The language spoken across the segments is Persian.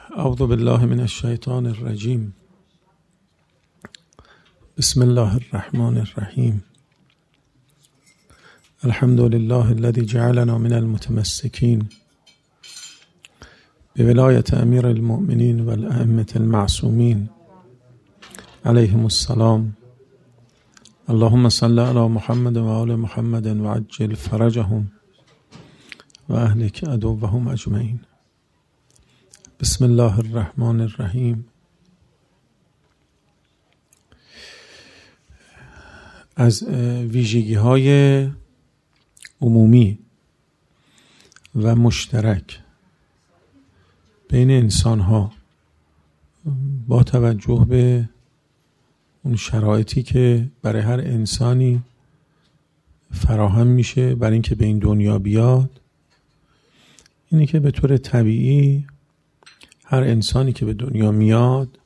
اعوذ بالله من الشیطان الرجیم. بسم الله الرحمن الرحیم. الحمد لله الذي جعلنا من المتمسكين بولایت امیر المؤمنین و الائمة المعصومین علیهم السلام. اللهم صل علی محمد و آل محمد و عجل فرجهم و اهلک عدوهم اجمعین. بسم الله الرحمن الرحیم. از ویژگی‌های عمومی و مشترک بین انسان‌ها با توجه به اون شرایطی که برای هر انسانی فراهم میشه برای اینکه به این دنیا بیاد، اینی که به طور طبیعی هر انسانی که به دنیا میاد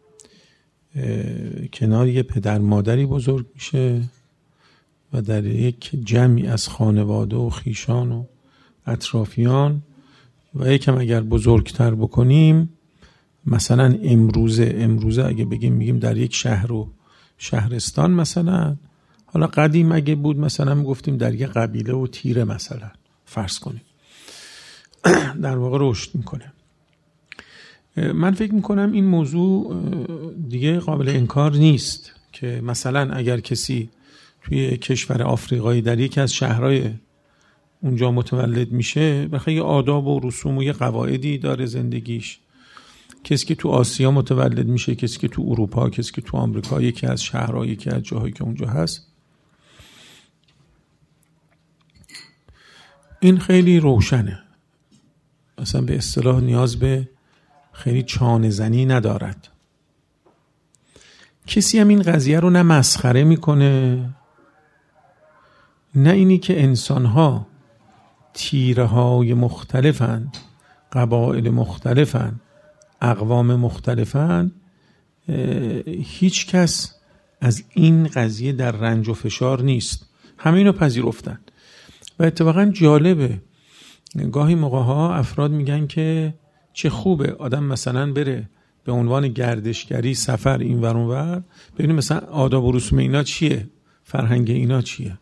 کنار یه پدر مادری بزرگ میشه و در یک جمعی از خانواده و خیشان و اطرافیان و یکم اگر بزرگتر بکنیم، مثلا امروزه اگه میگیم در یک شهر و شهرستان، مثلا حالا قدیم اگه بود مثلا میگفتیم در یک قبیله و تیره مثلا فرض کنیم، در واقع رشد میکنه. من فکر میکنم این موضوع دیگه قابل انکار نیست که مثلا اگر کسی توی کشور آفریقایی در یکی از شهرهای اونجا متولد میشه، بخاطر یه آداب و رسوم و یه قواعدی داره زندگیش. کسی که تو آسیا متولد میشه، کسی که تو اروپا، کسی که تو آمریکا، یکی از شهرها، یکی از جاهایی که اونجا هست، این خیلی روشنه، مثلا به اصطلاح نیاز به خیلی چانه زنی ندارد. کسی هم این قضیه رو نه مسخره میکنه، نه اینی که انسان‌ها تیره‌های مختلفن، قبایل مختلفن، اقوام مختلفن. هیچ کس از این قضیه در رنج و فشار نیست، همه اینو پذیرفتن. و اتفاقا جالبه، گاهی موقع‌ها افراد میگن که چه خوبه آدم مثلا بره به عنوان گردشگری سفر این ور اون ور، ببینیم مثلا آداب و رسوم اینا چیه، فرهنگ اینا چیه.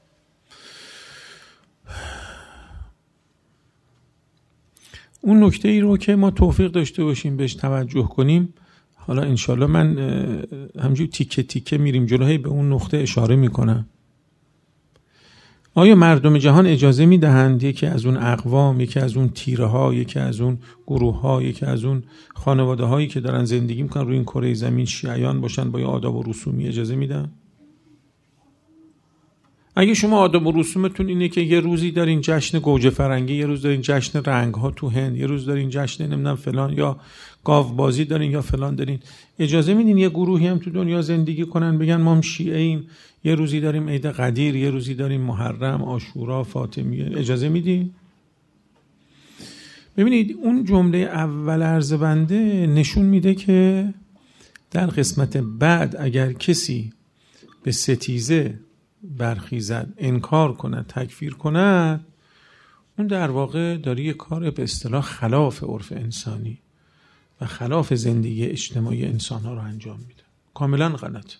اون نکته ای رو که ما توفیق داشته باشیم بهش توجه کنیم، حالا انشالله من همجور تیکه تیکه میریم جلوی، به اون نقطه اشاره میکنم. آیا مردم جهان اجازه میدهند یکی از اون اقوام، یکی از اون تیره ها، یکی از اون گروه ها، یکی از اون خانواده هایی که دارن زندگی میکنن روی این کره زمین شیعیان باشن با آداب و رسومی؟ اجازه میدن؟ اگه شما آداب و رسومتون اینه که یه روزی دارین جشن گوجه فرنگی، یه روز دارین جشن رنگ ها تو هند، یه روز دارین جشن نمیدونم فلان یا گاو بازی دارین یا فلان دارین، اجازه میدین یه گروهی هم تو دنیا زندگی کنن بگن ما هم شیعه ایم، یه روزی داریم عید قدیر، یه روزی داریم محرم، عاشورا، فاطمیه؟ اجازه میدین؟ ببینید اون جمله اول عرض بنده نشون میده که در قسمت بعد اگر کسی به ستیزه برخیزد، انکار کند، تکفیر کند، اون در واقع داره یه کار به اصطلاح خلاف عرف انسانی و خلاف زندگی اجتماعی انسان‌ها رو انجام میده. کاملا غلط.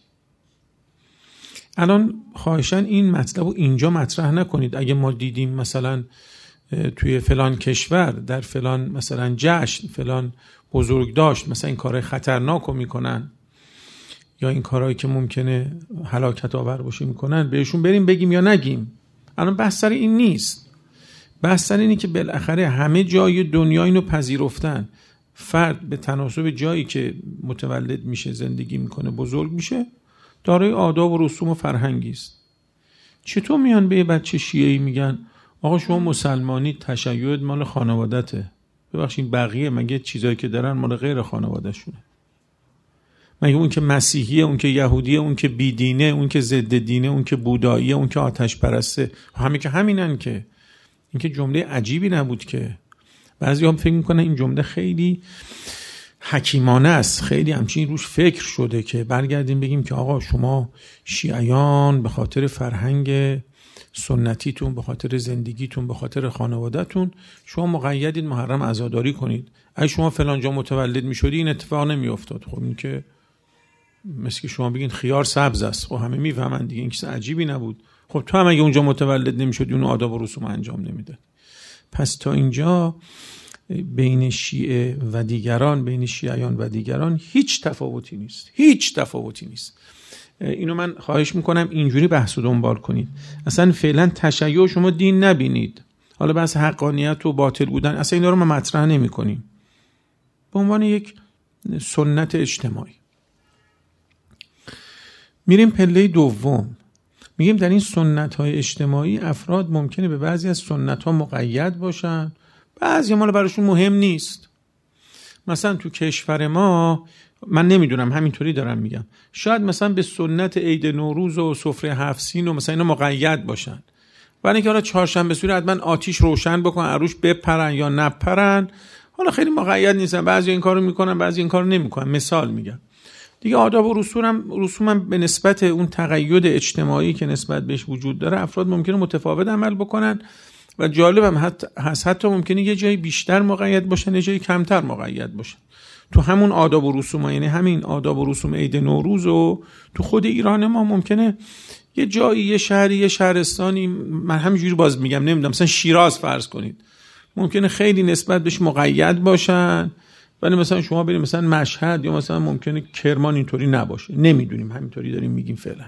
الان خواهشاً این مطلب رو اینجا مطرح نکنید. اگه ما دیدیم مثلا توی فلان کشور در فلان مثلا جشن فلان بزرگ داشت مثلا این کارهای خطرناک رو میکنن یا این کارهایی که ممکنه هلاکت آور باشه میکنن، بهشون بریم بگیم یا نگیم؟ الان بحث سر این نیست. بحث سر اینه که بالاخره همه جای دنیا اینو پذیرفتن، فرد به تناسب جایی که متولد میشه، زندگی میکنه، بزرگ میشه، دارای آداب و رسوم و فرهنگی است. چطور میان به یه بچه شیعه‌ای میگن آقا شما مسلمانی، تشیعت مال خانوادته؟ ببخشید بقیه مگه چیزایی که دارن مال غیر خانواده‌شونه؟ مگه اون که مسیحیه، اون که یهودیه، اون که بیدینه، اون که ضد دینه، اون که بوداییه، اون که آتش پرسته، همه که همینن که؟ این که جمله عجیبی نبود که. بعضی هم فکر میکنن این جمله خیلی حکیمانه است، خیلی همچین روش فکر شده که برگردیم بگیم که آقا شما شیعیان به خاطر فرهنگ سنتیتون، به خاطر زندگیتون، به خاطر خانوادهتون شما مقیدید محرم عزاداری کنید. اگه شما فلان جا متولد میشدی این اتفاق نمیافتاد. خب این که مثل که شما بگین خیار سبز است، خب همه میفهمن دیگه، این چیز عجیبی نبود. خب تو هم اگه اونجا متولد نمیشدی اون آداب و رسوم انجام نمیداد. پس تا اینجا بین شیعه و دیگران، بین شیعیان و دیگران هیچ تفاوتی نیست، هیچ تفاوتی نیست. اینو من خواهش میکنم اینجوری بحث رو دنبال کنید. اصلا فعلا تشیع شما دین نبینید. حالا بحث حقانیت و باطل بودن اصلا اینا رو ما مطرح نمی‌کنیم. به عنوان یک سنت اجتماعی میریم پله دوم. میگیم در این سنت‌های اجتماعی افراد ممکنه به بعضی از سنت‌ها مقید باشن، بعضی مال براشون مهم نیست. مثلا تو کشور ما من نمیدونم، همینطوری دارم میگم، شاید مثلا به سنت عید نوروز و سفره هفت سین و مثلا اینا مقید باشن، برای اینکه حالا چهارشنبه سوری حتما آتیش روشن بکنن، عروش بپرن یا نپرن، حالا خیلی مقید نیستن، بعضی این کارو میکنن بعضی این کارو نمیکنن. مثال میگم دیگه. آداب و رسوم به نسبت اون تقید اجتماعی که نسبت بهش وجود داره افراد ممکنه متفاوت عمل بکنن و جالبم حتی ممکنه یه جایی بیشتر مقید باشن، یه جایی کمتر مقید باشن. تو همون آداب و رسوم، یعنی همین آداب و رسوم عید نوروز و تو خود ایران ما ممکنه یه جایی، یه شهری، یه شهرستانی، من همینجوری باز میگم نمیدونم، مثلا شیراز فرض کنید، ممکنه خیلی نسبت بهش مقید باشن، ولی مثلا شما برید مثلا مشهد یا مثلا ممکنه کرمان اینطوری نباشه. نمیدونیم، همینطوری داریم میگیم فعلا.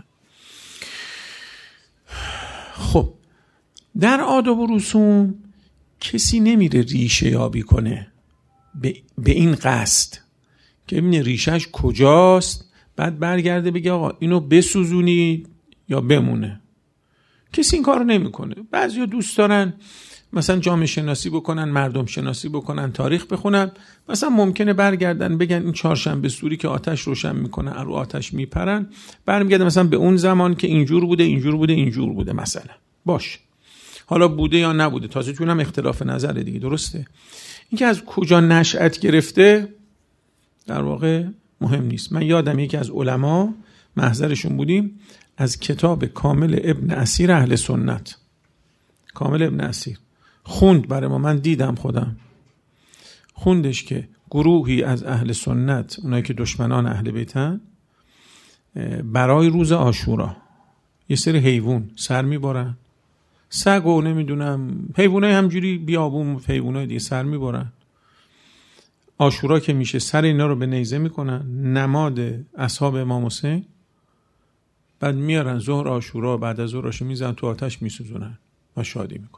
خب در آداب و رسوم کسی نمیره ریشه یابی کنه به این قصد که ببینه ریشهش کجاست، بعد برگرده بگه آقا اینو بسوزونید یا بمونه. کسی این کارو نمیکنه. بعضیا دوست دارن مثلا جامعه شناسی بکنن، مردم شناسی بکنن، تاریخ بخونن، مثلا ممکنه برگردن بگن این چهارشنبه سوری که آتش روشن میکنه، رو آتش میپرن، برمیگردن مثلا به اون زمان که اینجور بوده اینجور بوده اینجور بوده مثلا. باش، حالا بوده یا نبوده، تازه چون هم اختلاف نظره دیگه، درسته. اینکه از کجا نشأت گرفته در واقع مهم نیست. من یادم یکی از علما محضرشون بودیم، از کتاب کامل ابن اسیر اهل سنت، کامل ابن اسیر خوند برای ما، من دیدم خودم خوندش، که گروهی از اهل سنت، اونایی که دشمنان اهل بیتن، برای روز عاشورا یه سری حیوان سر میبرن، سگ و نمیدونم حیوانای همجوری بیابون، حیوانای دیگه سر میبرن. عاشورا که میشه سر اینا رو به نیزه میکنن، نماد اصحاب امام حسین، بعد میارن ظهر عاشورا، بعد از ظهرشو میزنن تو آتش میسوزونن و شادی میکنن.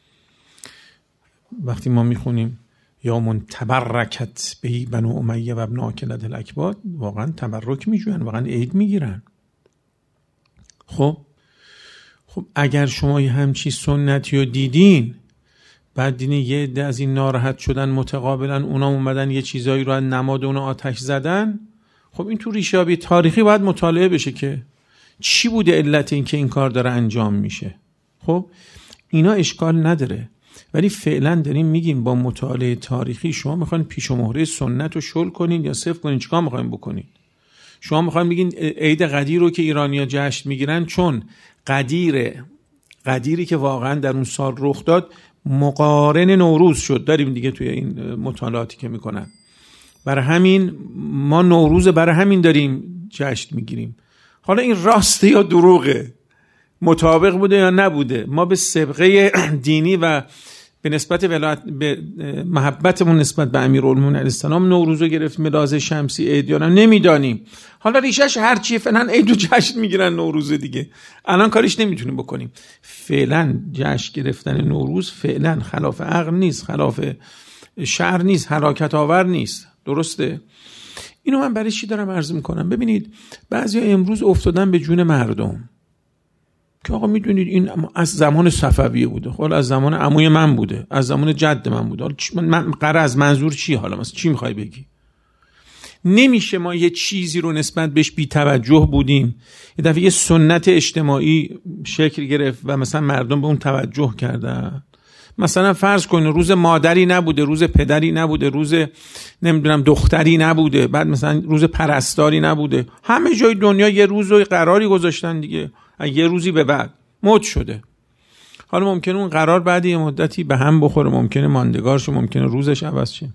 وقتی ما میخونیم یا من تبرکت بهی بنو امیه و ابن آکلت الاکباد، واقعا تبرک میجوین، واقعا عید میگیرن. خب اگر شما یه همچی سنتی رو دیدین، بعد دیدین یه عده از این ناراحت شدن، متقابلا اونا اومدن یه چیزایی رو از نماد اونا آتش زدن، خب این تو ریشه‌یابی تاریخی باید مطالعه بشه که چی بوده علت این که این کار داره انجام میشه. خب اینا اشکال نداره، ولی فعلا داریم میگیم با مطالعه تاریخی شما میخواین پیش و مهره سنت رو شل کنین یا صفر کنین، چیکار میخواین بکنین؟ شما میخواین بگین عید قدیر رو که ایرانی‌ها جشن میگیرن چون قدیری که واقعا در اون سال رخ داد مقارن نوروز شد، داریم دیگه توی این مطالعاتی که میکنن، برای همین ما نوروز برای همین داریم جشن میگیریم. حالا این راسته یا دروغه، مطابق بوده یا نبوده، ما به سابقه دینی و به نسبت ولایت، به محبتمون نسبت به امیرالمومنین علیه السلام نوروزو گرفت ملاز شمسی عید یا نمیدانیم. حالا ریشش هر چیه، فعلا عید و جشن میگیرن نوروز دیگه، الان کاریش نمیتونیم بکنیم. فعلا جشن گرفتن نوروز فعلا خلاف عقل نیست، خلاف شرع نیست، هلاکت آور نیست، درسته؟ اینو من برای چی دارم عرض میکنم؟ ببینید بعضیا امروز افتادن به جون مردم که آقا میدونید این از زمان صفویه بوده، حالا از زمان عموی من بوده، از زمان جد من بوده، حالا من قرض منظور چی؟ حالا مثلا چی میخوای بگی؟ نمیشه ما یه چیزی رو نسبت بهش بی توجه بودیم، یه دفعه یه سنت اجتماعی شکل گرفت و مثلا مردم به اون توجه کردن. مثلا فرض کن روز مادری نبوده، روز پدری نبوده، روز نمیدونم دختری نبوده، بعد مثلا روز پرستاری نبوده، همه جای دنیا یه روز و قراری گذاشتن دیگه، یه روزی به بعد مد شده. حالا ممکنه اون قرار بعد یه مدتی به هم بخوره، ممکنه ماندگار شه، ممکنه روزش عوض شه.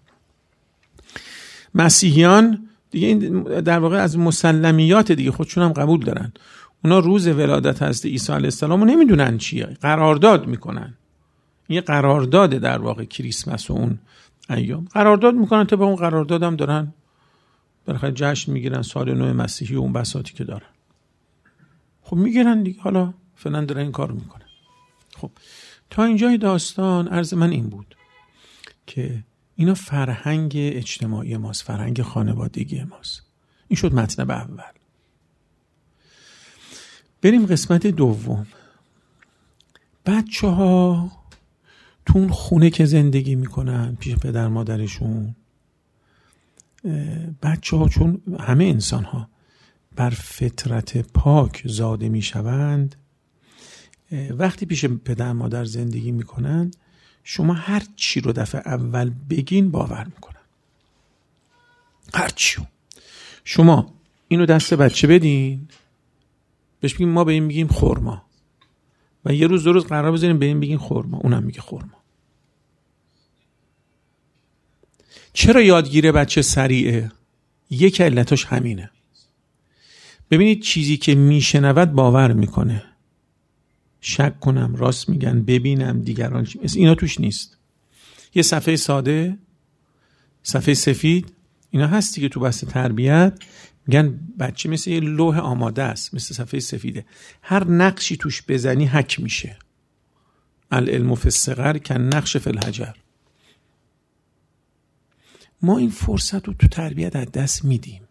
مسیحیان دیگه این در واقع از مسلمیات دیگه خودشون هم قبول دارن. اونا روز ولادت حضرت عیسی علیه السلام رو نمیدونن چیه، قرارداد میکنن. یه قرارداد در واقع کریسمس و اون ایام قرارداد میکنن، تا به اون قرارداد هم دارن برخلاف جشن میگیرن سال نو مسیحی و اون بساطی که دارن. خب میگیرن دیگه، حالا فعلا دارن این کارو میکنن. خب تا اینجای داستان عرض من این بود که اینا فرهنگ اجتماعی ماست، فرهنگ خانوادگی ماست. این شد مطلب اول. بریم قسمت دوم. بچه‌ها تو اون خونه که زندگی میکنن پیش پدر مادرشون، بچه‌ها چون همه انسان‌ها بر فطرت پاک زاده میشوند، وقتی پیش پدر مادر زندگی میکنن شما هر چی رو دفعه اول بگین باور میکنن. هر چی. شما اینو دست بچه بدین، بهش بگیم ما به این میگیم خرما، و یه روز دو روز قرار بذاریم به این بگین خرما، اونم میگه خرما. چرا یادگیره بچه سریعه؟ یک علتش همینه. ببینید چیزی که میشنود باور میکنه. شک کنم راست میگن، ببینم دیگران چی، اینا توش نیست. یه صفحه ساده، صفحه سفید، اینا هستی که تو بحث تربیت میگن بچه مثل یه لوح آماده است، مثل صفحه سفیده، هر نقشی توش بزنی حک میشه. العلم فی الصغر کالنقش فی الحجر. ما این فرصت رو تو تربیت از دست میدیم.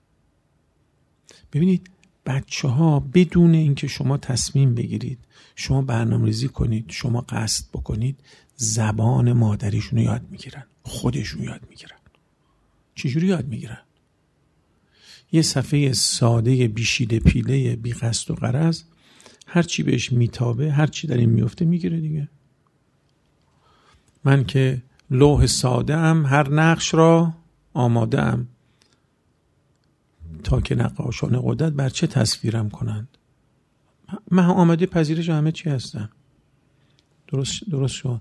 ببینید بچه ها بدون اینکه شما تصمیم بگیرید، شما برنامه‌ریزی کنید، شما قصد بکنید، زبان مادریشون رو یاد میگیرن، خودشون یاد میگیرن. چجوری یاد میگیرن؟ یه صفحه ساده بیشیده پیله بی قصد و غرض، هر چی بهش میتابه، هر چی در این میفته میگیره دیگه. من که لوح ساده ام، هر نقش را آماده ام تا که نقاشان قدرت بر چه تصویرم کنند. من آماده پذیرش همه چی هستم. درست شد.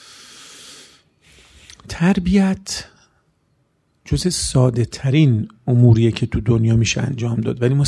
تربیت جز ساده ترین اموریه که تو دنیا میشه انجام داد، ولی ما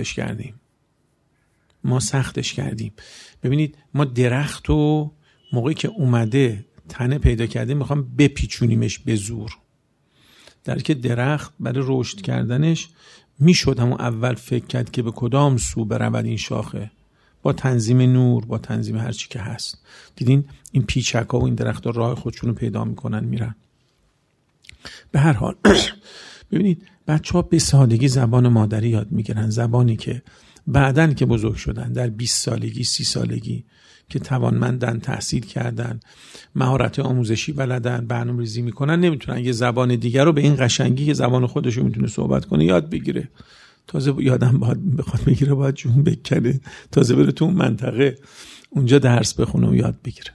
سختش کردیم. ببینید ما درخت رو موقعی که اومده تنه پیدا کرده میخوام بپیچونیمش به زور، در که درخت برای رشد کردنش میشد همون اول فکر کرد که به کدام سو برود این شاخه، با تنظیم نور، با تنظیم هر چی که هست. دیدین این پیچک ها و این درخت ها راه خودشونو پیدا میکنن میرن. به هر حال ببینید بچه ها به سادگی زبان مادری یاد میگیرن، زبانی که بعدن که بزرگ شدن در 20 سالگی 30 سالگی که توانمندن، تحصیل کردن، مهارت آموزشی بلدن، برنامه‌ریزی میکنن، نمیتونن یه زبان دیگر رو به این قشنگی که زبان خودشو میتونه صحبت کنه یاد بگیره. تازه یادم بخواد بگیره باید جون بکنه، تازه بره تو اون منطقه اونجا درس بخونه و یاد بگیره.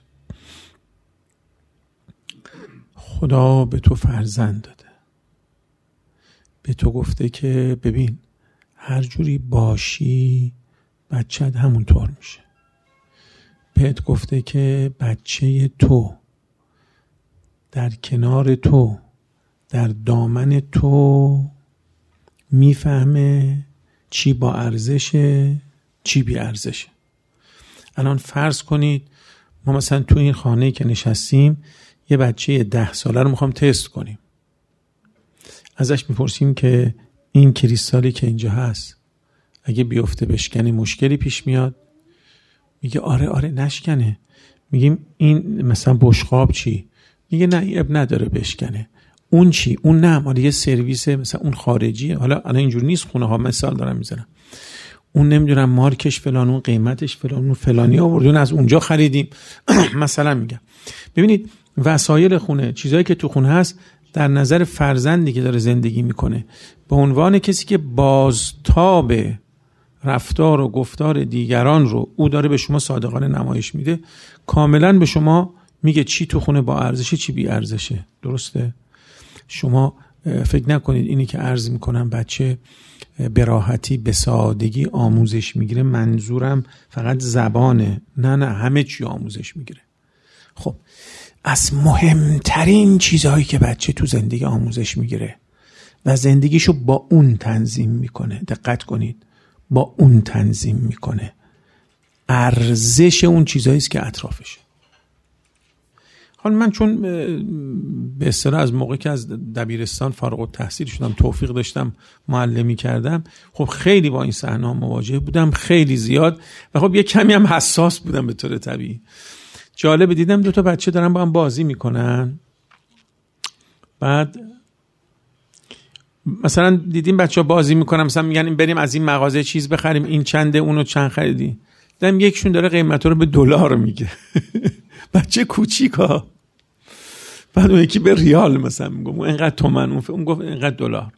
خدا به تو فرزند داده، به تو گفته که ببین هر جوری باشی بچت همونطور میشه. بهت گفته که بچه تو در کنار تو، در دامن تو میفهمه چی با ارزشه چی بی ارزشه. الان فرض کنید ما مثلا تو این خانه‌ای که نشستیم یه بچه 10 ساله رو میخوام تست کنیم. ازش میپرسیم که این کریستالی که اینجا هست اگه بیفته بشکنه مشکلی پیش میاد؟ میگه آره نشکنه. میگیم این مثلا بشقاب چی؟ میگه نه اب نداره بشکنه. اون چی؟ اون نه مال یه سرویس مثلا اون خارجیه. حالا اینجور نیست، خونه ها مثال دارم میزنم، اون نمیدونم مارکش فلان، اون قیمتش فلان، اون فلانی آوردون از اونجا خریدیم. مثلا میگم ببینید وسایل خونه، چیزایی که تو خونه هست، در نظر فرزندی که داره زندگی میکنه به عنوان کسی که بازتاب رفتار و گفتار دیگران رو او داره به شما صادقانه نمایش میده، کاملا به شما میگه چی تو خونه با ارزشه چی بی ارزشه. درسته؟ شما فکر نکنید اینی که عرض میکنم بچه به راحتی به سادگی آموزش میگیره منظورم فقط زبانه، نه همه چی آموزش میگیره. خب از مهمترین چیزهایی که بچه تو زندگی آموزش میگیره و زندگیشو با اون تنظیم میکنه، دقت کنید، با اون تنظیم میکنه، ارزش اون چیزهایی است که اطرافشه. حالا من چون به اصطلاح از موقعی که از دبیرستان فارغ التحصیل شدم توفیق داشتم معلمی کردم، خب خیلی با این صحنه‌ها مواجه بودم، خیلی زیاد، و خب یه کمی هم حساس بودم به طور طبیعی. جالب دیدم 2 بچه دارن با هم بازی میکنن، بعد مثلا دیدیم بچه‌ها بازی میکنن، مثلا میگن بریم از این مغازه چیز بخریم، این چنده، اونو چند خریدی. دیدم یکشون داره قیمتا رو به دلار میگه. بچه کوچیکا. بعد اون یکی به ریال مثلا میگم اینقدر تومن، اون گفت اینقدر دلار.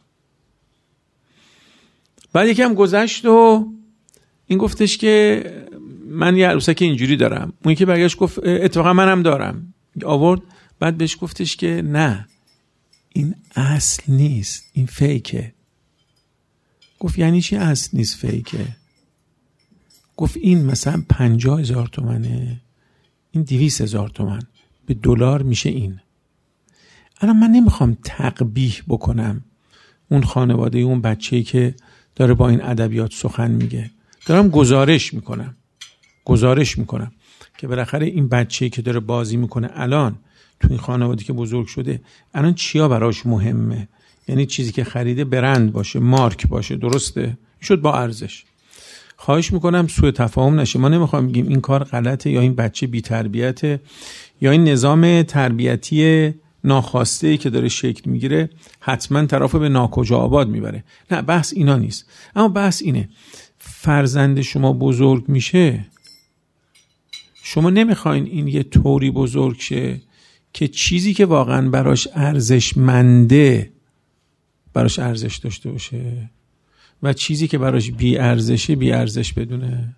بعد یکی هم گذشت و این گفتش که من یه عروسک اینجوری دارم. اون یکی برگشت گفت اتفاقا منم دارم. آورد، بعد بهش گفتش که نه این اصل نیست، این فیکه. گفت یعنی چی اصل نیست فیکه؟ گفت این مثلا 50,000 تومنه، این 200,000 تومن، به دلار میشه این. الان من نمیخوام تقبیح بکنم اون خانواده اون بچه‌ای که داره با این ادبیات سخن میگه، دارم گزارش میکنم که بالاخره این بچه‌ای که داره بازی میکنه الان تو این خانواده که بزرگ شده الان چیا براش مهمه، یعنی چیزی که خریده برند باشه، مارک باشه، درسته؟ شد با ارزش. خواهش میکنم سوء تفاهم نشه، ما نمیخوام بگیم این کار غلطه یا این بچه بی تربیته یا این نظام تربیتی ناخواسته که داره شکل میگیره حتما طرفو به ناکجا آباد میبره. نه، بحث اینا نیست، اما بحث اینه فرزند شما بزرگ میشه، شما نمیخواین این یه طوری بزرگ شه که چیزی که واقعا براش ارزشمنده براش ارزش داشته باشه و چیزی که براش بی ارزش بدونه.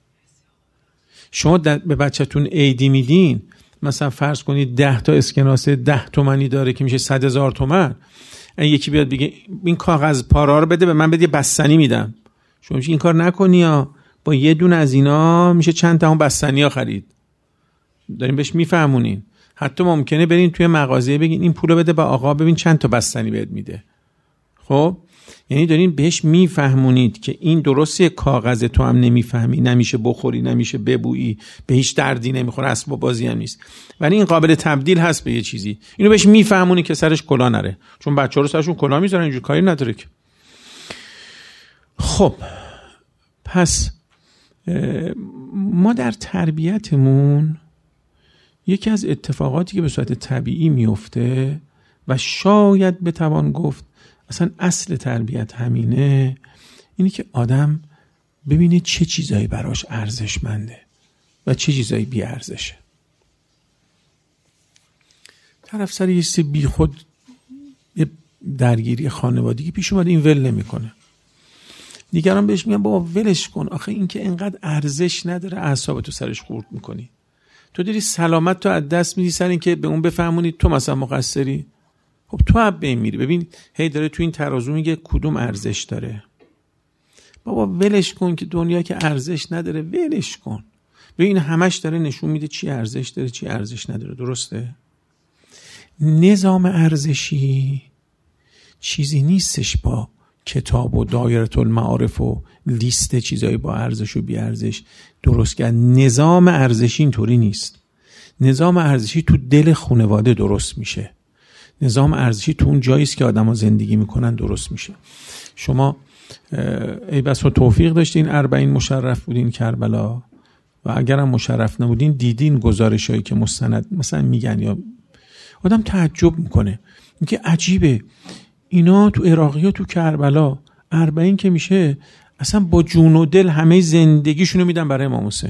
شما به بچه‌تون عیدی میدین، مثلا فرض کنید 10 تا اسکناس 10 تومانی داره که میشه 100,000 تومان. یکی بیاد بگه این کاغذ پارا رو بده به من، بده بستنی میدم، شما این کار نکنی ها، با یه دونه از اینا میشه چند تا هم بستنی ها خرید. دارین بهش میفهمونین. حتی ممکنه برین توی مغازه بگین این پولو بده به آقا، ببین چند تا بستنی بهت میده. خب یعنی دارین بهش میفهمونید که این درسته کاغذ تو هم نمیفهمی، نمیشه بخوری، نمیشه ببویی، به هیچ دردی نمیخوره، اسباب بازی هم نیست، ولی این قابل تبدیل هست به یه چیزی. اینو بهش میفهمونی که سرش کلا نره، چون بچه‌ها رو سرشون کلا میذارن، اینجور کاری نداره که. خب پس ما در تربیتمون یکی از اتفاقاتی که به صورت طبیعی میفته و شاید بتوان گفت اصلا اصل تربیت همینه، اینی که آدم ببینه چه چیزایی براش ارزشمنده و چه چیزایی بی ارزشه. طرف سر یه چیز بی خود یه درگیری خانوادگی پیش اومده، این ول نمیکنه، دیگران بهش میگن بابا ولش کن، آخه این که اینقدر ارزش نداره، اعصابتو سرش خورد میکنی، تو داری سلامت تو از دست میدی سر این که به اون بفهمونی تو مثلا مقصری. خب تو هم به این میری، ببین هی داره تو این ترازو میگه کدوم ارزش داره. بابا ولش کن که دنیا که ارزش نداره، ولش کن. ببین همش داره نشون میده چی ارزش داره چی ارزش نداره، درسته؟ نظام ارزشی چیزی نیستش با کتاب و دایره المعارف و لیست چیزایی با ارزش و بی ارزش درست کرد. نظام ارزشی اینطوری نیست. نظام ارزشی تو دل خانواده درست میشه. نظام ارزشی تو اون جایی است که آدم‌ها زندگی میکنن درست میشه. شما ای بس توفیق داشتین 40 مشرف بودین کربلا، و اگرم مشرف نبودین دیدین گزارشایی که مستند مثلا میگن، یا آدم تعجب میکنه میگه عجیبه اینا تو عراقی تو کربلا 40 که میشه اصلا با جون و دل همه زندگیشونو میدن برای امام حسین.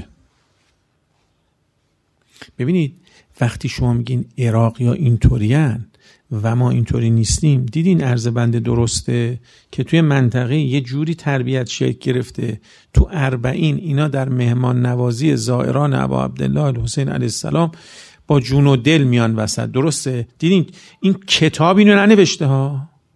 ببینید وقتی شما میگین عراقی‌ها اینطورین و ما اینطوری نیستیم، دیدین عرض بنده درسته که توی منطقه یه جوری تربیت شکل گرفته، تو 40 اینا در مهمان نوازی زائران ابا عبدالله الحسین علیه السلام با جون و دل میان وسط، درسته؟ دیدین این کتاب اینو ننوشته ها،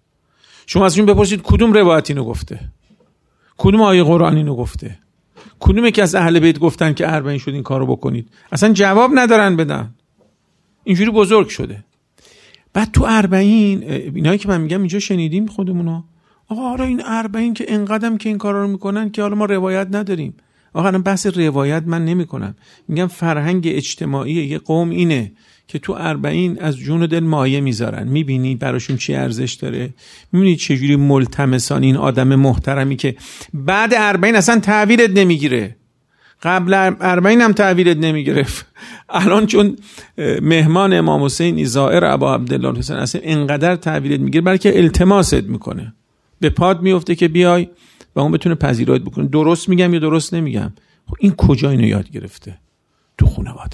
شما ازشون بپرسید کدوم روایت اینو گفته، کدوم آیه قرآن اینو گفته، کدومه که از اهل بیت گفتن که 40 شد این کارو بکنید. اصلا جواب ندارن بدن. اینجوری بزرگ شده. بعد تو 40 اینایی که من میگم اینجا شنیدیم خودمونا، آقا آره این 40 که اینقدرم که این کارا رو میکنن که حالا ما روایت نداریم. آقا الان بحث روایت من نمیکنم، میگم فرهنگ اجتماعی یه قوم اینه که تو 40 از جون و دل مایه میذارن. میبینی براشون چی ارزش داره، میبینی چجوری ملتمسان این آدم محترمی که بعد 40 اصلا تحویلت نمیگیره، قبل 40 هم تحویلت نمیگرفت، الان چون مهمان امام حسین زائر ابا عبدالله حسین اصلا انقدر تحویلت میگیره بلکه التماست میکنه، به پاد میفته که بیای و اون بتونه پذیرایت بکنه. درست میگم یا درست نمیگم؟ خب این کجا اینو یاد گرفته؟ تو خانواده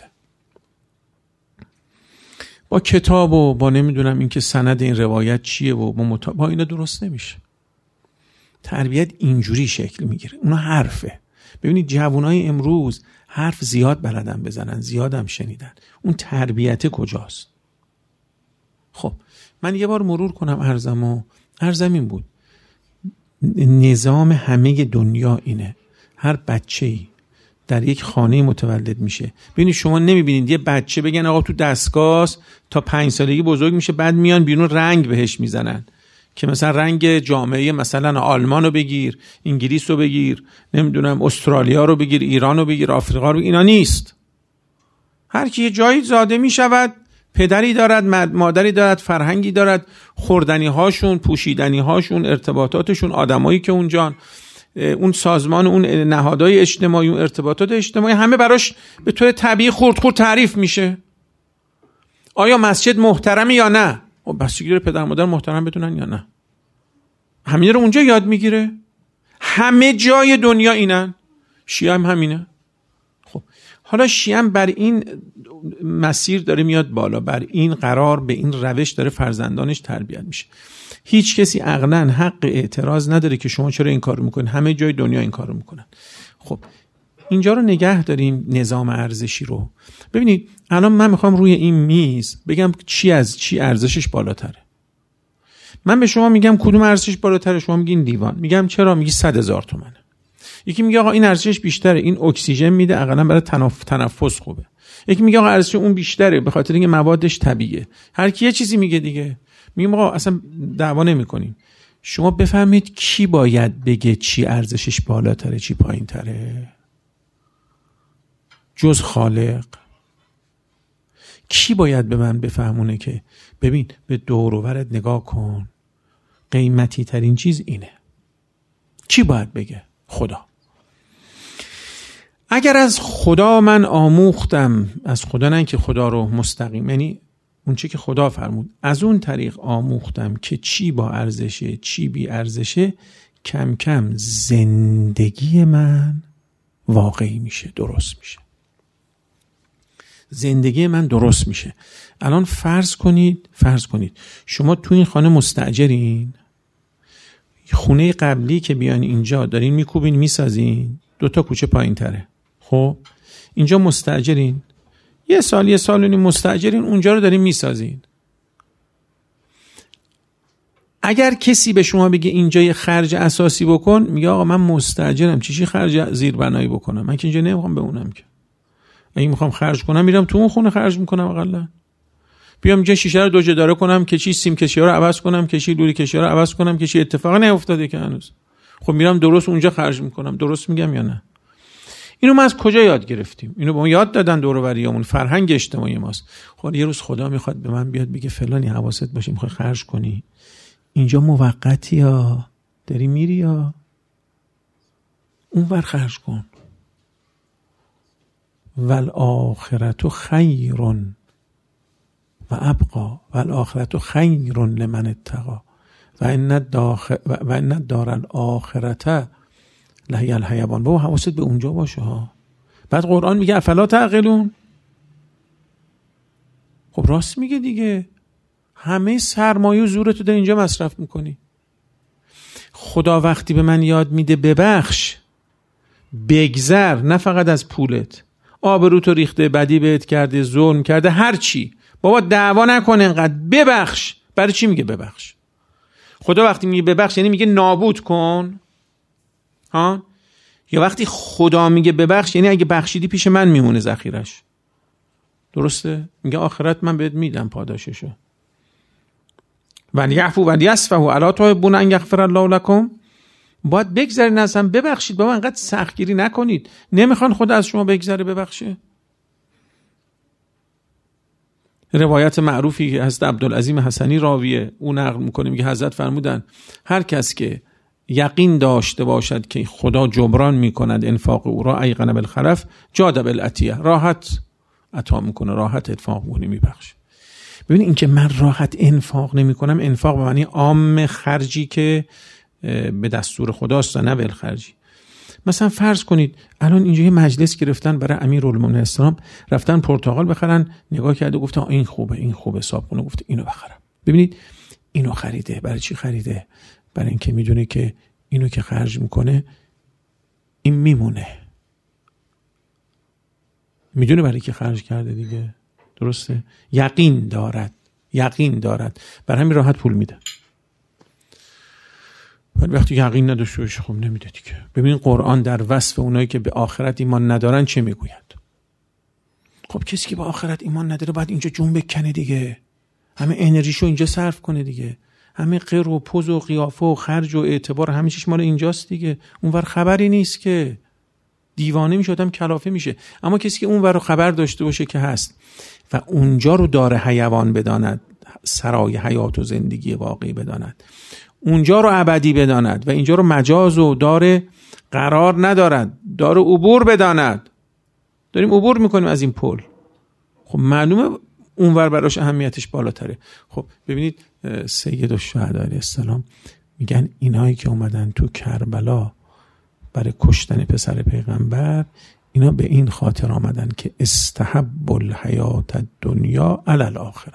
با کتاب و با نمیدونم این که سند این روایت چیه و با اینا درست نمیشه. تربیت اینجوری شکل میگیره. اونا حرفه. ببینید جوانای امروز حرف زیاد بلدن بزنن، زیادم شنیدن. اون تربیت کجاست؟ خب من یه بار مرور کنم ارزم این بود، نظام همه دنیا اینه، هر بچه‌ای در یک خانه متولد میشه. ببینید شما نمیبینید یه بچه بگن آقا تو دستگاه تا 5 سالگی بزرگ میشه، بعد میان بیرون رنگ بهش میزنن که مثلا رنگ جامعه مثلا آلمان رو بگیر، انگلیس رو بگیر، نمیدونم استرالیا رو بگیر، ایران رو بگیر، آفریقا رو بگیر. اینا نیست. هر کی یه جایی زاده میشود، پدری دارد، مادری دارد، فرهنگی دارد، خوردنی هاشون، پوشیدنی هاشون، ارتباطاتشون، آدمایی که اونجان، اون سازمان، اون نهادهای اجتماعی، اون ارتباطات اجتماعی، همه براش به طور طبیعی خورد تعریف میشه. آیا مسجد محترمه یا نه؟ بستگی داره پدر مادر محترم بدونن یا نه. همین رو اونجا یاد میگیره. همه جای دنیا اینن. شیعه هم همینه. خب حالا شیعه هم بر این مسیر داره میاد بالا، بر این قرار، به این روش داره فرزندانش تربیت میشه. هیچ کسی عقلاً حق اعتراض نداره که شما چرا این کارو میکنین، همه جای دنیا این کارو میکنن. خب اینجا رو نگه داریم، نظام ارزشی رو. ببینید الان من میخوام روی این میز بگم چی از چی ارزشش بالاتره. من به شما میگم کدوم ارزشش بالاتره، شما میگین دیوان. میگم چرا؟ میگی 100,000 تومنه. یکی میگه آقا این ارزشش بیشتره، این اکسیژن میده، عقلاً برای تنفس خوبه. یکی میگه آقا ارزش اون بیشتره به خاطر اینکه موادش طبیعیه. هر کی یه چیزی میگه دیگه. میگم آقا اصلا دعوا نمی‌کنیم. شما بفهمید کی باید بگه چی ارزشش بالاتره چی پایین‌تره؟ جز خالق. کی باید به من بفهمونه که ببین به دور و برت نگاه کن، قیمتی ترین چیز اینه؟ کی باید بگه؟ خدا. اگر از خدا من آموختم، از خدا نه که خدا رو مستقیم، یعنی اون چی که خدا فرمود، از اون طریق آموختم که چی با ارزشه چی بی ارزشه، کم کم زندگی من واقعی میشه، درست میشه. زندگی من درست میشه. الان فرض کنید شما تو این خانه مستاجرین، خونه قبلی که بیان اینجا دارین میکوبین میسازین، 2 کوچه پایین تره. خب اینجا مستاجرین، یه سال و نیم مستاجرین، اونجا رو دارین میسازین. اگر کسی به شما بگه اینجا یه خرج اساسی بکن، میگه آقا من مستاجرم، چی خرج زیربنایی بکنم؟ من که اینجا نمیخوام بمونم که. اگه میخوام خرج کنم میرم تو اون خونه خرج میکنم، اقلا بیام اینجا شیشه رو 2 جداره کنم، کشی سیم کشی رو عوض کنم، کشی لوری کشی رو عوض کنم، کشی اتفاقی نیفتاده که هنوز. خب میرم درست اونجا خرج میکنم. درست میگم یا نه؟ اینو ما از کجا یاد گرفتیم؟ اینو به ما یاد دادن دور و بریامون، فرهنگ اجتماعی ماست. خب یه روز خدا میخواد به من بیاد بگه فلانی حواست باشه، میخوای خرج کنی، اینجا موقتی یا داری میری یا اونور خرج کن. والآخرة خیر و ابقا والآخرة خیر لمن اتقی و ان الدار الاخرة لهی الحیوان. بابا حواست به اونجا باشه ها. بعد قرآن میگه افلا تعقلون. خب راست میگه دیگه، همه سرمایه و زورتو در اینجا مصرف میکنی. خدا وقتی به من یاد میده ببخش، بگذر، نه فقط از پولت، آبروتو ریخته، بدی بهت کرده، ظلم کرده، هر چی، بابا دعوا نکن، انقدر ببخش. برای چی میگه ببخش؟ خدا وقتی میگه ببخش یعنی میگه نابود کن ها، یا وقتی خدا میگه ببخش یعنی اگه بخشیدی پیش من میمونه ذخیرش. درسته؟ میگه آخرت من بهت میدم پاداششو. ولیعفو ولیصفحوا الا تحبون ان یغفر الله لكم. باید بگذرین از هم، ببخشید بابا، انقدر سختگیری نکنید. نمیخوان خدا از شما بگذره ببخشه؟ روایت معروفی که حضرت عبدالعظیم حسنی راویه، اون نقل میکنه، میگه حضرت فرمودن هر کس که یقین داشته باشد که خدا جبران میکند انفاق او را، ایقن بالخلف جاد بالعطیه، راحت عطا میکنه، راحت انفاق میکنه، میبخشه. ببین این که من راحت انفاق نمیکنم، انفاق به معنی عام خرجی که به دستور خداست، نه بالخرجی. مثلا فرض کنید الان اینجا یه مجلس گرفتن برای امیرالمومنین اسلام، رفتن پرتقال بخرن، نگاه کرده گفته این خوبه، این خوبه، صابخونه گفته اینو بخرم. ببینید اینو خریده. برای چی خریده؟ برای اینکه میدونه که اینو که خرج میکنه این میمونه، میدونه برای که خرج کرده دیگه. درسته؟ یقین دارد، برای همین راحت پول میده. ولی وقتی یقین نداشته باشه خب نمیده دیگه. ببین قرآن در وصف اونایی که به آخرت ایمان ندارن چه میگوید؟ خب کسی که به آخرت ایمان نداره باید اینجا جون بکنه دیگه، همه انرژیشو اینجا صرف کنه دیگه، همه قر و پوز و قیافه و خرج و اعتبار همه چیش مال اینجاست دیگه. اونور خبری نیست که، دیوانه میشه آدم، کلافه میشه. اما کسی که اونور رو خبر داشته باشه که هست و اونجا رو دار حیوان بداند، سرای حیات و زندگی واقعی بداند، اونجا رو ابدی بداند و اینجا رو مجاز و دار قرار ندارد، دار عبور بداند. داریم عبور میکنیم از این پل، خب معلومه اونور براش اهمیتش بالاتره. خب ببینید سید الشهدا علیه السلام میگن اینایی که اومدن تو کربلا برای کشتن پسر پیغمبر، اینا به این خاطر آمدن که استحب الحیات الدنیا علی الاخره،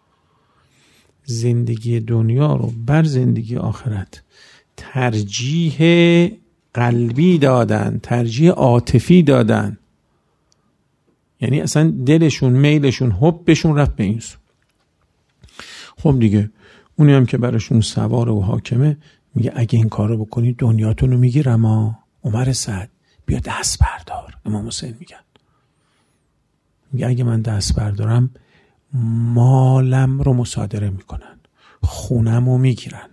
زندگی دنیا رو بر زندگی آخرت ترجیح قلبی دادن، ترجیح عاطفی دادن. یعنی اصلا دلشون، میلشون، حبشون رفت به این سو. خب دیگه اونی هم که براشون سوار و حاکمه میگه اگه این کارو بکنی دنیاتون رو میگیرم. عمر سعد بیا دست بردار. امام حسین میگه اگه من دست بردارم مالم رو مصادره میکنن، خونم رو میگیرن.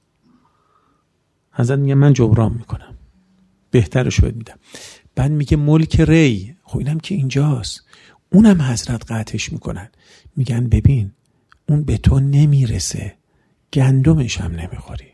حضرت میگه من جبران میکنم، بهترش رو میدم. بعد میگه ملک ری، خب اینم که اینجاست، اونم حضرت قطعش میکنن، میگن ببین اون به تو نمیرسه، گندمش هم نمیخوری.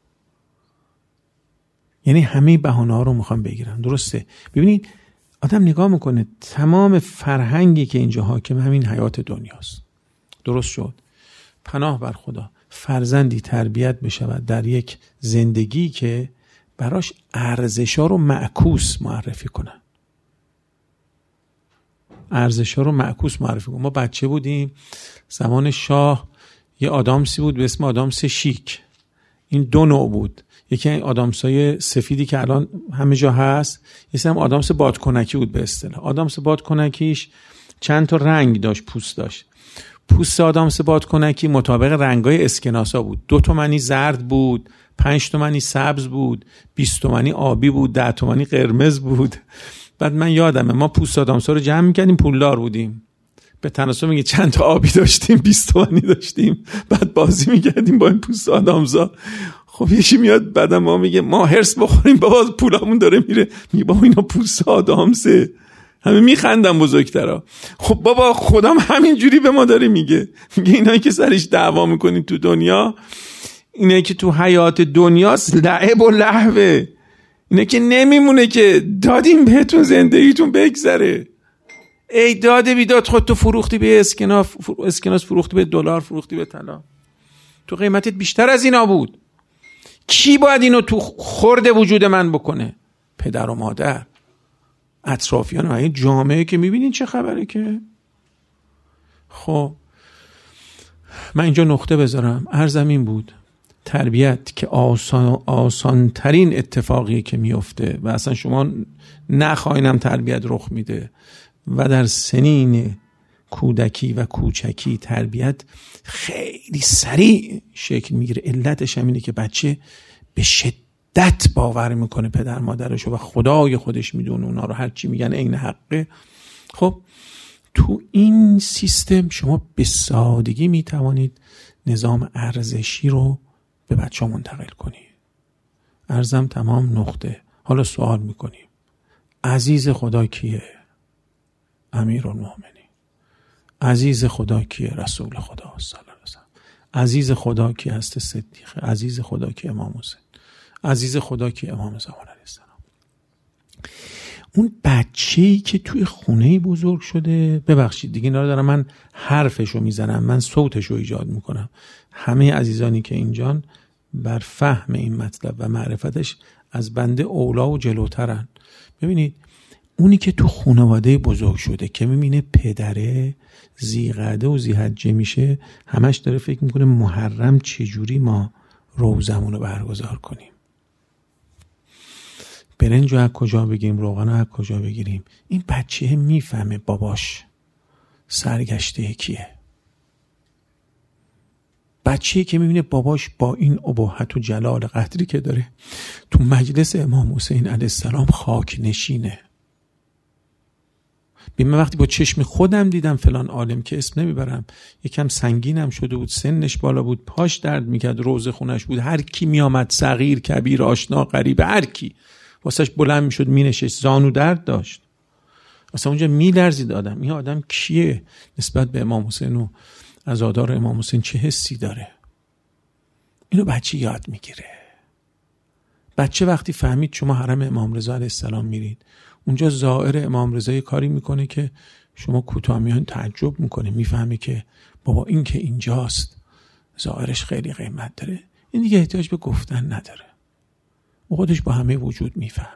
یعنی همه بهانه ها رو میخوام بگیرن. درسته؟ ببینید آدم نگاه میکنه تمام فرهنگی که اینجا حاکم همین حیات دنیاست. درست شد؟ پناه بر خدا فرزندی تربیت بشود در یک زندگی که براش ارزش‌ها رو معکوس معرفی کنن. ارزش‌ها رو معکوس معرفی کنن. ما بچه بودیم زمان شاه، یه آدامسی بود به اسم آدامس شیک. این دو نوع بود، یکی آدامسای سفیدی که الان همه جا هست، یکی هم آدامس بادکنکی بود به اصطلاح. آدامس بادکنکیش چند تا رنگ داشت، پوست داشت. پوست آدامس بادکنکی مطابق رنگای اسکناسا بود. 2 تومانی زرد بود، 5 تومانی سبز بود، 20 تومانی آبی بود، 10 تومانی قرمز بود. بعد من یادمه ما پوست آدامسا رو جمع می‌کردیم، پولدار بودیم. به تناسب میگه چند تا آبی داشتیم، 20 تومانی داشتیم، بعد بازی می‌کردیم با این پوست آدامسا. خب یکی میاد بعدم ما میگه ما هرس بخوریم بابا پولامون داره میره، میگه بابا اینا پوست آدامسه. همه میخندن بزرگترا. خب بابا خودم همین جوری به ما داره میگه اینایی که سرش دعوا میکنین تو دنیا، اینایی که تو حیات دنیاست لعب و لهوه، اینه که نمیمونه که دادیم بهتون زندگیتون بگذره. ای داده بیداد خودتو فروختی به اسکناس، فروختی به دلار، فروختی به طلا. تو قیمتت بیشتر از اینا بود. کی باید اینو تو خورد وجود من بکنه؟ پدر و مادر، اطرافیان و این جامعه که میبینین چه خبره که. خب من اینجا نقطه بذارم. عرضم این بود تربیت که آسان ترین اتفاقیه که میفته و اصلا شما نخواینم تربیت رخ میده و در سنین کودکی و کوچکی تربیت خیلی سریع شکل میگیره. علتش هم اینه که بچه به شدت باور میکنه پدر مادرشو و خدای خودش میدونه اونا رو هر چی میگن عین حقه. خب تو این سیستم شما به سادگی میتوانید نظام ارزشی رو به بچه منتقل کنید. ارزم تمام نقطه. حالا سوال میکنیم عزیز خدا کیه؟ امیرالمومنین. عزیز خدا کیه؟ رسول خدا صلی الله علیه و سلم. عزیز خدا کی هست؟ صدیقه. عزیز خدا کی؟ امام حسین. عزیز خدا کی؟ امام زمان علیه السلام. اون بچه‌ای که توی خونه بزرگ شده، ببخشید دیگه اینا رو دارم من حرفشو میزنم، من صوتشو ایجاد میکنم، همه عزیزانی که اینجان بر فهم این مطلب و معرفتش از بنده اولا و جلوترن. ببینید اونی که تو خانواده بزرگ شده که میبینه پدره زیقعده و زیحجه میشه، همش داره فکر میکنه محرم چجوری ما روزمون رو برگزار کنیم، برنج رو از کجا بگیریم، روغن رو از کجا بگیریم. این بچه میفهمه باباش سرگشته کیه. بچه‌ای که میبینه باباش با این ابهت و جلال قدری که داره تو مجلس امام حسین علیه السلام خاک نشینه. من وقتی با چشم خودم دیدم فلان عالم که اسم نمیبرم، یکم سنگینم شده بود، سنش بالا بود، پاش درد میکرد، روزه خونش بود، هر کی میامد صغیر کبیر آشنا غریب هر کی واسش بلند میشد مینشست، زانو درد داشت، اصلا اونجا میلرزید آدم. این آدم کیه نسبت به امام حسین و عزادار امام حسین، چه حسی داره؟ اینو بچه یاد میگیره. بچه وقتی فهمید شما حرم امام رضا علیه السلام میرید، اونجا زائر امام رضا یه کاری میکنه که شما کوتاه میان تعجب میکنه، میفهمه که بابا این که اینجاست زائرش خیلی قیمت داره. این دیگه احتیاج به گفتن نداره، او خودش با همه وجود میفهمه.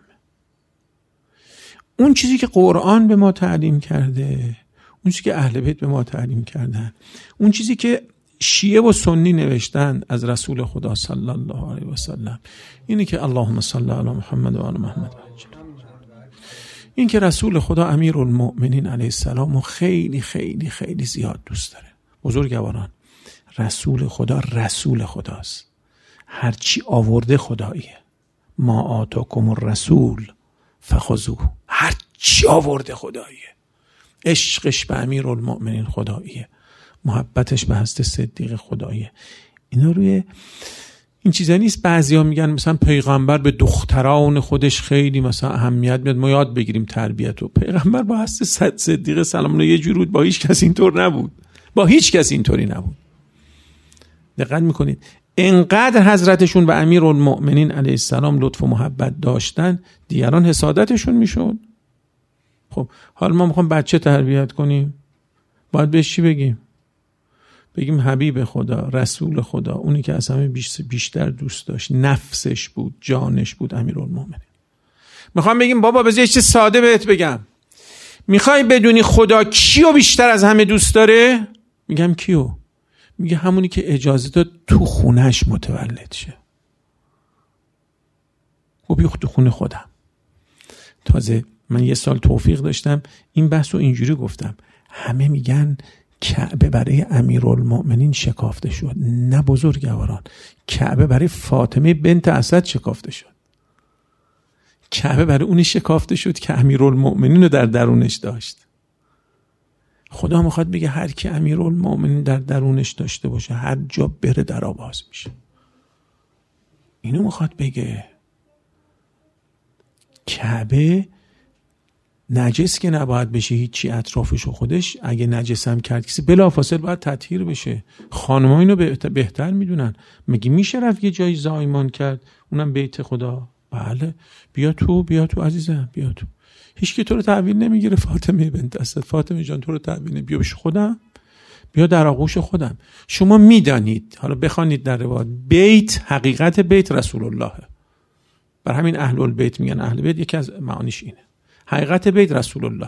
اون چیزی که قرآن به ما تعلیم کرده، اون چیزی که اهل بیت به ما تعلیم کردن، اون چیزی که شیعه و سنی نوشتن از رسول خدا صلی الله علیه و سلم، اینه که اللهم صل علی محمد و آل محمد. این که رسول خدا امیرالمؤمنین علیه السلام و خیلی خیلی خیلی زیاد دوست داره. بزرگواران، رسول خدا رسول خداست، هرچی آورده خداییه. ما آتاکم الرسول فخذوه، هرچی آورده خداییه. عشقش به امیرالمؤمنین خداییه، محبتش به حضرت صدیق خداییه. اینا روی این چیزا نیست. بعضیا میگن مثلا پیغمبر به دختران خودش خیلی مثلا اهمیت میاد، ما یاد بگیریم تربیت رو. پیغمبر با حضرت صدیق سلام الله یه جور بود، با هیچ کس اینطور نبود، با هیچ کس اینطوری نبود. دقت میکنید انقدر حضرتشون به امیرالمؤمنین علیه السلام لطف و محبت داشتن، دیگران حسادتشون میشد. خب حالا ما میخوام بچه تربیت کنیم، باید بهش چی بگیم؟ بگیم حبیب خدا، رسول خدا، اونی که از همه بیشتر دوست داشت، نفسش بود، جانش بود، امیرالمؤمنین. میخوام بگیم بابا بذار یه چیز ساده بهت بگم، میخوای بدونی خدا کیو بیشتر از همه دوست داره؟ میگم کیو؟ میگه همونی که اجازه داد تو خونهش متولد شه. خب تو خونه خودم. تازه من یه سال توفیق داشتم این بحث رو اینجوری گفتم، همه میگن کعبه برای امیرالمؤمنین شکافته شد. نه بزرگواران، کعبه برای فاطمه بنت اسد شکافته شد. کعبه برای اونی شکافته شد که امیرالمؤمنین رو در درونش داشت. خدا میخواد بگه هر کی امیرالمؤمنین در درونش داشته باشه، هر جا بره در آواز میشه. اینو میخواد بگه. کعبه نجس که نباید بشه هیچی اطرافش و خودش، اگه نجس هم کرد کسی بلافاصله باید تطهیر بشه. خانم‌ها اینو بهتر میدونن. مگه میشه رفت یه جایی زایمان کرد اونم بیت خدا؟ بله، بیا تو عزیزم، بیا تو. هیچ کی تو رو تحویل نمیگیره فاطمه بنت اسد. فاطمه جان تو رو تحویل بیا بش خودم، بیا در آغوش خودم. شما میدانید، حالا بخوانید در روایت، بیت حقیقت بیت رسول الله. بر همین اهل البیت میگن اهل بیت، یکی از معانیش اینه. حقیقت بیت رسول الله.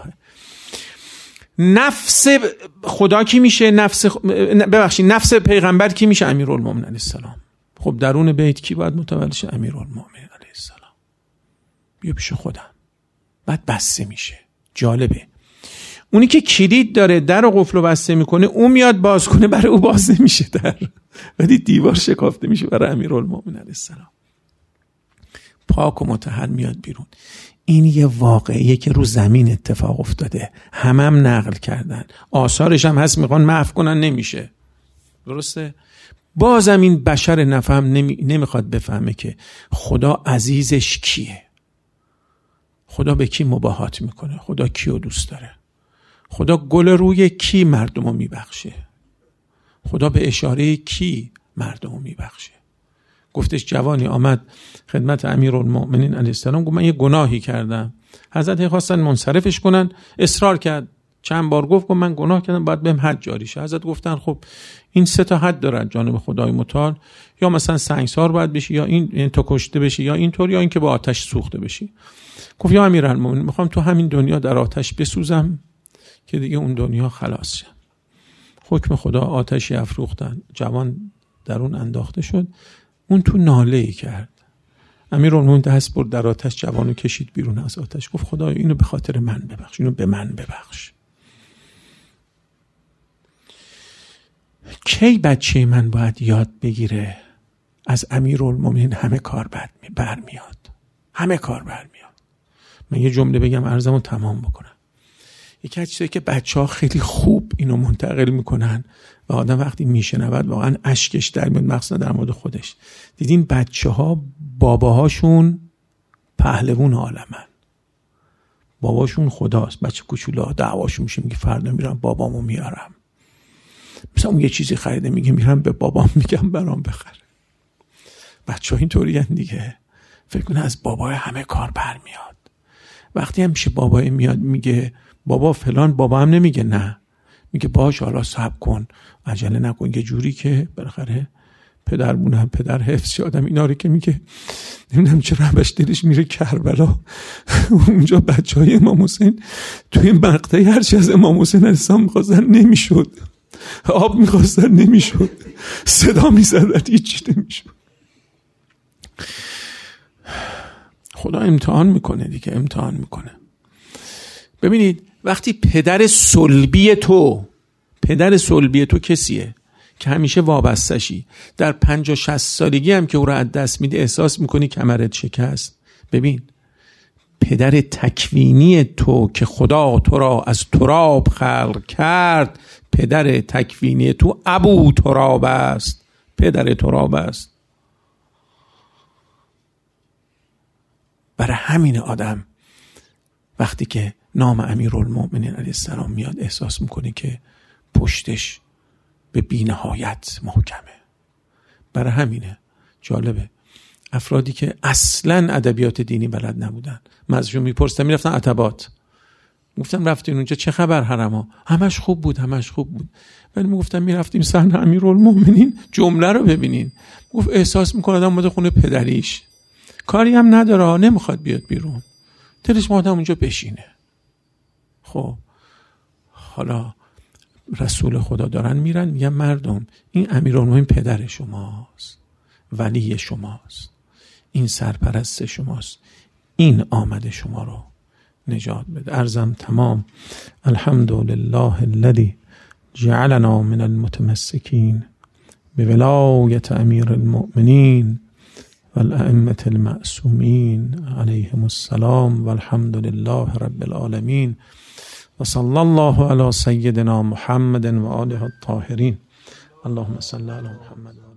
نفس خدا کی میشه؟ نفس پیغمبر کی میشه؟ امیرالمؤمنین علیه السلام. خب درون بیت کی باید متولد شه؟ امیرالمؤمنین علیه السلام. بیا پیش خودم. بعد بسته میشه. جالبه اونی که کلید داره در رو قفل و بسته میکنه، اون میاد باز کنه، برای او باز نمیشه در، ولی دیوار شکافته میشه برای امیرالمومنین علیه السلام. پاک و مطهر میاد بیرون. این یه واقعیه که رو زمین اتفاق افتاده، هم نقل کردن، آثارش هم هست، میخوان محو کنن، نمیشه. درسته؟ بازم این بشر نفهم نمیخواد بفهمه که خدا عزیزش کیه، خدا به کی مباهات میکنه، خدا کیو دوست داره، خدا گل روی کی مردمو میبخشه، خدا به اشاره کی مردمو میبخشه. گفتش جوانی آمد خدمت امیرالمومنین علیه السلام، گفت من یه گناهی کردم. حضرت خواستن منصرفش کنن، اصرار کرد، چند بار گفت من گناه کردم، باید بهم حد جاری شه. حضرت گفتن خب این 3 حد داره جانب خدای متعال، یا مثلا سنگسار باید بشی، یا این تو کشته بشی، یا اینطور، یا اینکه با آتش سوخته بشی. گفت یا امیرالمومنین میخوام تو همین دنیا در آتش بسوزم که دیگه اون دنیا خلاص شه. حکم خدا، آتشی افروختن، جوان در اون انداخته شد. اون تو ناله‌ای کرد. امیرالمومنین دست برد در آتش، جوانو کشید بیرون از آتش، گفت خدایا اینو به خاطر من ببخش، اینو به من ببخش. کی بچه من باید یاد بگیره از امیرالمومنین همه کار برمیاد، همه کار برمیاد. من یه جمله بگم عرضمو تمام بکنم. یکی از چیزایی که بچه‌ها خیلی خوب اینو منتقل میکنن و آدم وقتی میشنود واقعا اشکش در میاد، مخصوصا در مورد خودش. دیدین بچه‌ها باباهاشون پهلوان عالمن، باباشون خداست. بچه کوچولا دعواشون میشه، میگه فردا میرم بابامو میارم. مثلا اون یه چیزی خریده، میگه میرم به بابام میگم برام بخره. بچه‌ها اینطوری ان دیگه، فکر کنه از بابای همه کار برمیاد. وقتی هم میشه بابای میاد میگه بابا فلان، بابا هم نمیگه نه، میگه باش حالا صبر کن، عجله نکن، یه جوری که بالاخره پدرمون هم پدر حفظ شدم اینا رو که میگه نمیدونم چرا همش دلش میره کربلا. اونجا بچهای امام حسین توی مقطعی هرچی از امام حسین علیه السلام میخواستن نمیشد، آب میخواستن نمیشد، صدا میزدن هیچی نمیشد. خدا امتحان میکنه دیگه، امتحان میکنه. ببینید وقتی پدر صلبی تو کسیه که همیشه وابستشی، در 50-60 سالگی هم که او را از دست میده احساس میکنی کمرت شکست. ببین پدر تکوینی تو که خدا تو را از تراب خلق کرد، پدر تکوینی تو ابو تراب است، پدر تراب است. برای همین آدم وقتی که نام امیرالمومنین علیه السلام میاد احساس میکنه که پشتش به بی‌نهایت محکمه. برای همینه جالبه افرادی که اصلاً ادبیات دینی بلد نبودن، من ازشون میپرسیدم، میرفتن عتبات، گفتم رفتین اونجا چه خبر حرما؟ همش خوب بود. ولی میگفتم میرفتیم صحنه امیرالمومنین، جمله رو ببینین، گفت احساس میکنه آدم اومده خونه پدریش، کاری هم نداره، نمیخواد بیاد بیرون، دلش میخواد اونجا بشینه. خب حالا رسول خدا دارن میرن میگن مردم این امیرالمومنین پدر شماست، ولی شماست، این سرپرست شماست، این آمده شما رو نجات بده. عرضم تمام. الحمدلله الذی جعلنا من المتمسکین بولایت امیر المؤمنین والائمة المعصومین علیهم السلام والحمد لله رب العالمین و صلی الله علی سیدنا محمد و آله الطاهرین. اللهم صل علی محمد.